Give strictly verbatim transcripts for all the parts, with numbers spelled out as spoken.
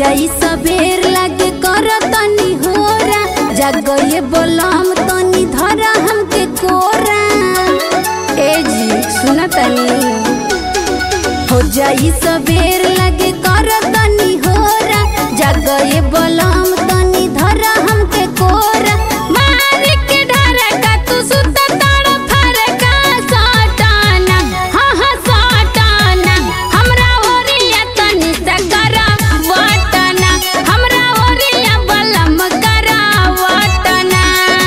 जाई सबेर लागे कर तनी होरा, जगये बोलम तनी धरा हमके कोरा। ए जी सुना तनी, हो जाई सबेर लागे कर तनी होरा, जगये बोलम तनी धरा हमके कोरा। मार के डरा का तू सुता ताड़ा फरका सटाना, हाँ हाँ सटाना। हमरा ओरिया तनी सकरा वटना, हमरा ओरिया बलम करा वटना।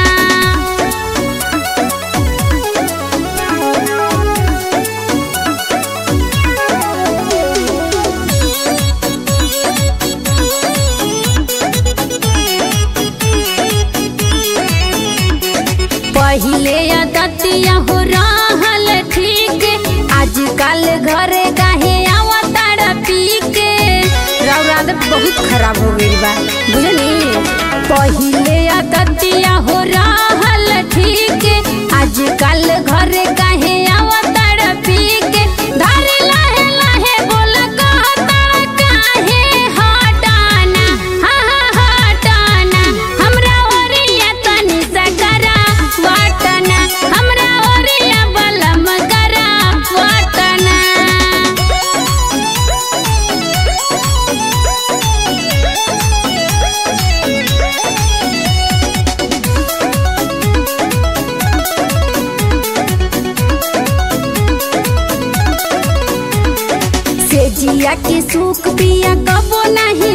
पहिले आदतिया हो रहल ठीक, आजकल घरे काहे आवताड़ा पी के। राव आदत बहुत खराब हो गई बा बुझनी। पहिले आदतिया हो रहल ठीक, आजकल घरे काहे आवताड़ा पी के। धारे लाहे लाहे बोल कहताड़ा काहे हटाना, हाँ हाँ हटाना। हमरा ओरिया तनी सकरा वटना, हमरा ओरिया बलम करा वटना। से जिया के सुख पिया कबो नहीं